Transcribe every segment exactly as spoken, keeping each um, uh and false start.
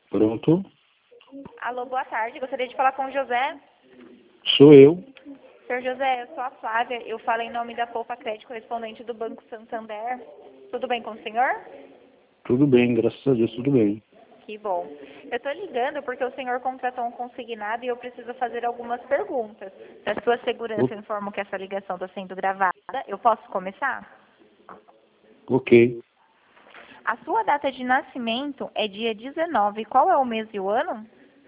Pronto. Alô, boa tarde. Gostaria de falar com o José. Sou eu. Senhor José, eu sou a Flávia. Eu falo em nome da Poupa Crédito, correspondente do Banco Santander. Tudo bem com o senhor? Tudo bem, graças a Deus, tudo bem. Que bom. Eu estou ligando porque o senhor contratou um consignado e eu preciso fazer algumas perguntas. Para sua segurança, eu informo que essa ligação está sendo gravada. Eu posso começar? Ok. A sua data de nascimento é dia dezenove. Qual é o mês e o ano?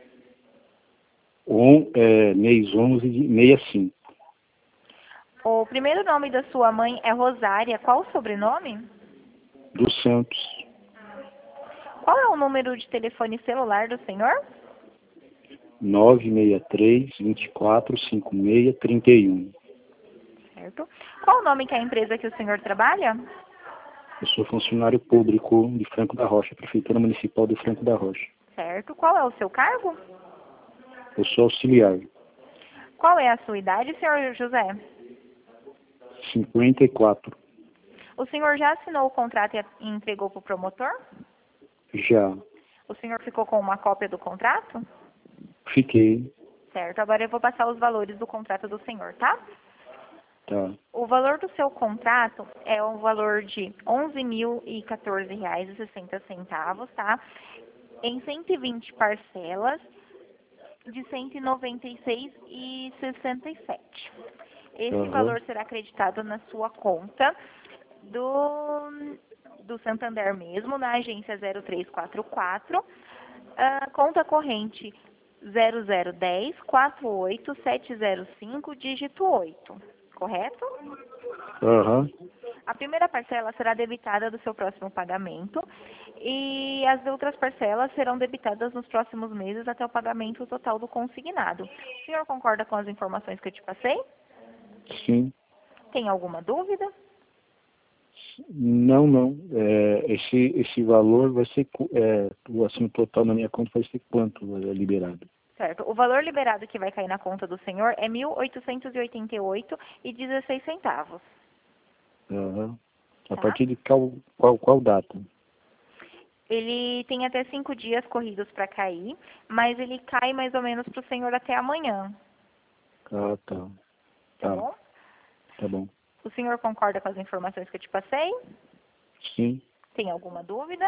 On, é, mês onze de sessenta e cinco. O primeiro nome da sua mãe é Rosária. Qual o sobrenome? Dos Santos. Qual é o número de telefone celular do senhor? nove seis três, vinte e quatro, cinquenta e seis, trinta e um. Certo. Qual o nome que é a empresa que o senhor trabalha? Eu sou funcionário público de Franco da Rocha, Prefeitura Municipal de Franco da Rocha. Certo. Qual é o seu cargo? Eu sou auxiliar. Qual é a sua idade, senhor José? cinquenta e quatro. O senhor já assinou o contrato e entregou para o promotor? Já. O senhor ficou com uma cópia do contrato? Fiquei. Certo. Agora eu vou passar os valores do contrato do senhor, tá? Tá. O valor do seu contrato é um valor de onze mil e quatorze reais e sessenta centavos, tá? Em cento e vinte parcelas de cento e noventa e seis reais e sessenta e sete. Esse Aham. valor será acreditado na sua conta do, do Santander mesmo, na agência zero três quatro quatro, ah, conta corrente zero zero dez, quatro oito sete zero cinco, dígito oito, correto? Aham. A primeira parcela será debitada do seu próximo pagamento e as outras parcelas serão debitadas nos próximos meses até o pagamento total do consignado. O senhor concorda com as informações que eu te passei? Sim. Tem alguma dúvida? Não, não. É, esse, esse valor vai ser, cu- é, o assim, o total na minha conta vai ser quanto é, liberado? Certo. O valor liberado que vai cair na conta do senhor é mil oitocentos e oitenta e oito reais e dezesseis centavos. Aham. A Tá? partir de qual, qual, qual data? Ele tem até cinco dias corridos para cair, mas ele cai mais ou menos para o senhor até amanhã. Ah, tá. Tá Tá, bom? tá bom. O senhor concorda com as informações que eu te passei? Sim. Tem alguma dúvida?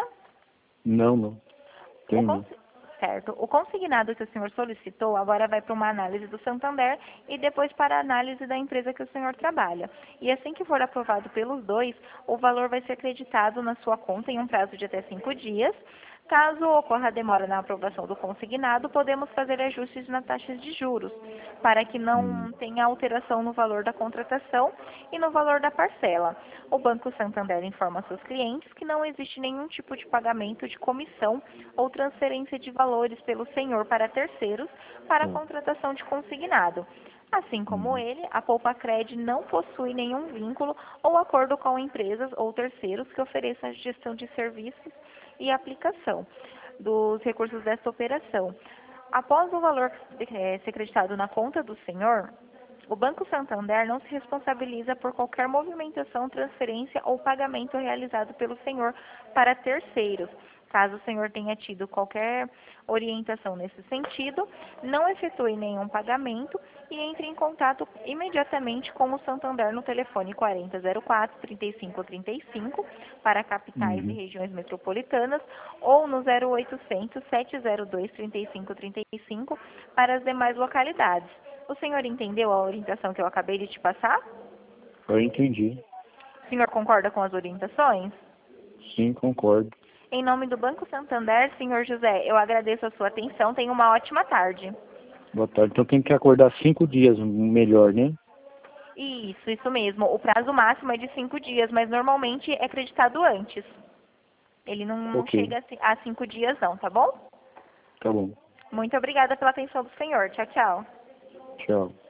Não, não. O Tem não. consi- Certo. O consignado que o senhor solicitou agora vai para uma análise do Santander e depois para a análise da empresa que o senhor trabalha. E assim que for aprovado pelos dois, o valor vai ser acreditado na sua conta em um prazo de até cinco dias. Caso ocorra demora na aprovação do consignado, podemos fazer ajustes nas taxas de juros, para que Hum. não tenha alteração no valor da contratação e no valor da parcela. O Banco Santander informa seus clientes que não existe nenhum tipo de pagamento de comissão ou transferência de valores pelo senhor para terceiros para a Tá. contratação de consignado. Assim como Uhum. ele, a Poupacred não possui nenhum vínculo ou acordo com empresas ou terceiros que ofereçam a gestão de serviços e aplicação dos recursos desta operação. Após o valor eh, ser acreditado na conta do senhor, o Banco Santander não se responsabiliza por qualquer movimentação, transferência ou pagamento realizado pelo senhor para terceiros. Caso o senhor tenha tido qualquer orientação nesse sentido, não efetue nenhum pagamento e entre em contato imediatamente com o Santander no telefone quarenta zero quatro, trinta e cinco trinta e cinco para capitais e Uhum. regiões metropolitanas ou no zero oitocentos, sete zero dois, trinta e cinco trinta e cinco para as demais localidades. O senhor entendeu a orientação que eu acabei de te passar? Eu entendi. O senhor concorda com as orientações? Sim, concordo. Em nome do Banco Santander, senhor José, eu agradeço a sua atenção. Tenha uma ótima tarde. Boa tarde. Então tem que acordar cinco dias melhor, né? Isso, isso mesmo. O prazo máximo é de cinco dias, mas normalmente é acreditado antes. Ele não, não Ok. chega a ci- a cinco dias não, tá bom? Tá bom. Muito obrigada pela atenção do senhor. Tchau, tchau. Tchau.